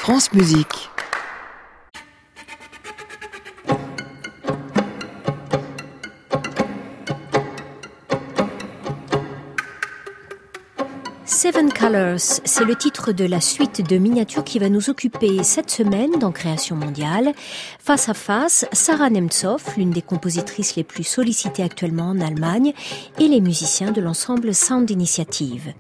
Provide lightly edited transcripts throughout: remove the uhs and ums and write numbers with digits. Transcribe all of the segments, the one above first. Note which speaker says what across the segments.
Speaker 1: France Musique.
Speaker 2: Seven Colors, c'est le titre de la suite de miniatures qui va nous occuper cette semaine dans Création mondiale. Face à face, Sarah Nemtsov, l'une des compositrices les plus sollicitées actuellement en Allemagne, et les musiciens de l'ensemble Sound Initiative.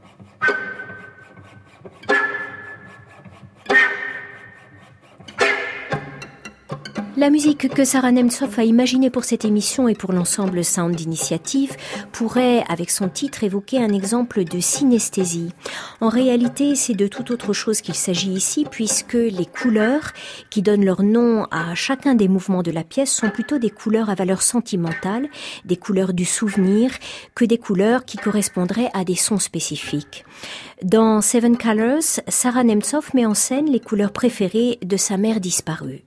Speaker 2: La musique que Sarah Nemtsov a imaginée pour cette émission et pour l'ensemble Sound Initiative pourrait, avec son titre, évoquer un exemple de synesthésie. En réalité, c'est de tout autre chose qu'il s'agit ici, puisque les couleurs qui donnent leur nom à chacun des mouvements de la pièce sont plutôt des couleurs à valeur sentimentale, des couleurs du souvenir, que des couleurs qui correspondraient à des sons spécifiques. Dans Seven Colors, Sarah Nemtsov met en scène les couleurs préférées de sa mère disparue.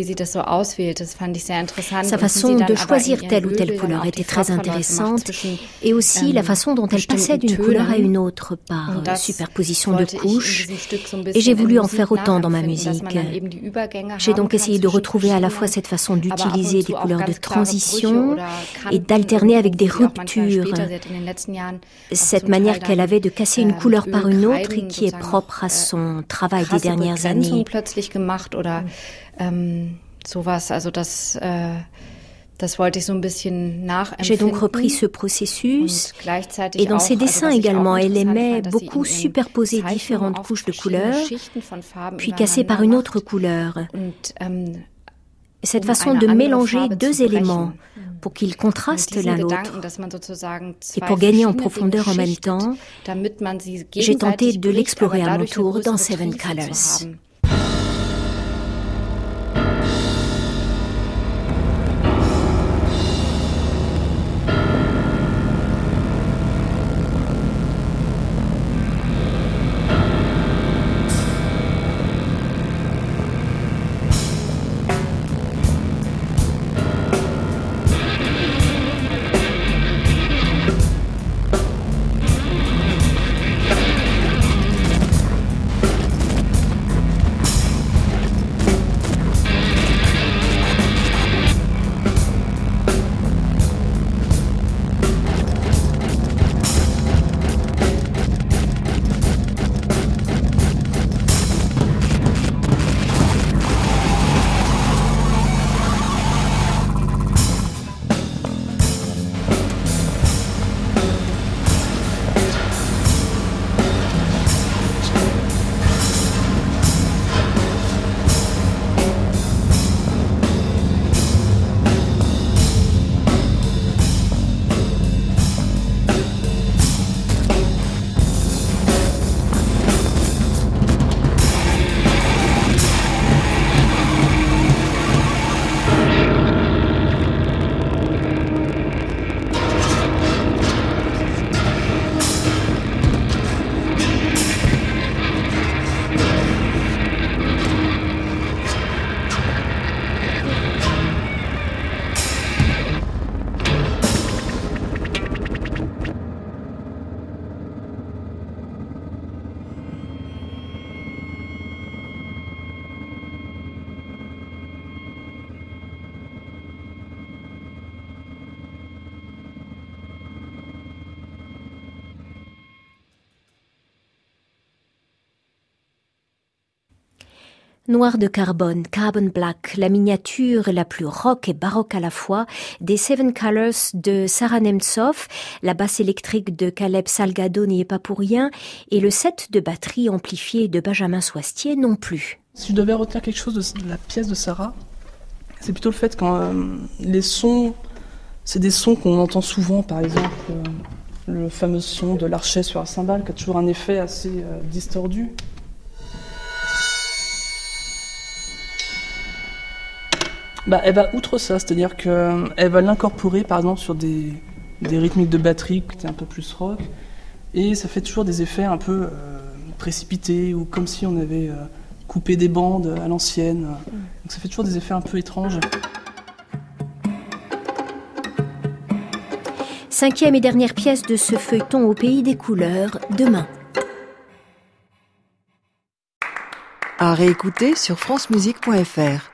Speaker 2: Sa façon de choisir telle ou telle couleur était très intéressante, et aussi la façon dont elle passait d'une couleur à une autre par superposition de couches, et j'ai voulu en faire autant dans ma musique. J'ai donc essayé de retrouver à la fois cette façon d'utiliser des couleurs de transition et d'alterner avec des ruptures, cette manière qu'elle avait de casser une couleur par une autre et qui est propre à son travail des dernières années. J'ai donc repris ce processus et dans ses dessins également, elle aimait beaucoup superposer différentes couches de couleurs, puis casser par une autre couleur. Cette façon de mélanger deux éléments pour qu'ils contrastent l'un l'autre et pour gagner en profondeur en même temps, j'ai tenté de l'explorer à mon tour dans Seven Colors. Noir de carbone, Carbon Black, la miniature la plus rock et baroque à la fois des Seven Colors de Sarah Nemtsov, la basse électrique de Caleb Salgado n'y est pas pour rien, et le set de batterie amplifié de Benjamin Swastier non plus.
Speaker 3: Si je devais retenir quelque chose de la pièce de Sarah, c'est plutôt le fait que les sons, c'est des sons qu'on entend souvent, par exemple le fameux son de l'archet sur un cymbale qui a toujours un effet assez distordu. Elle va outre ça, c'est-à-dire qu'elle va l'incorporer par exemple sur des rythmiques de batterie qui étaient un peu plus rock, et ça fait toujours des effets un peu précipités, ou comme si on avait coupé des bandes à l'ancienne. Donc ça fait toujours des effets un peu étranges.
Speaker 2: Cinquième et dernière pièce de ce feuilleton au pays des couleurs, demain.
Speaker 1: À réécouter sur francemusique.fr.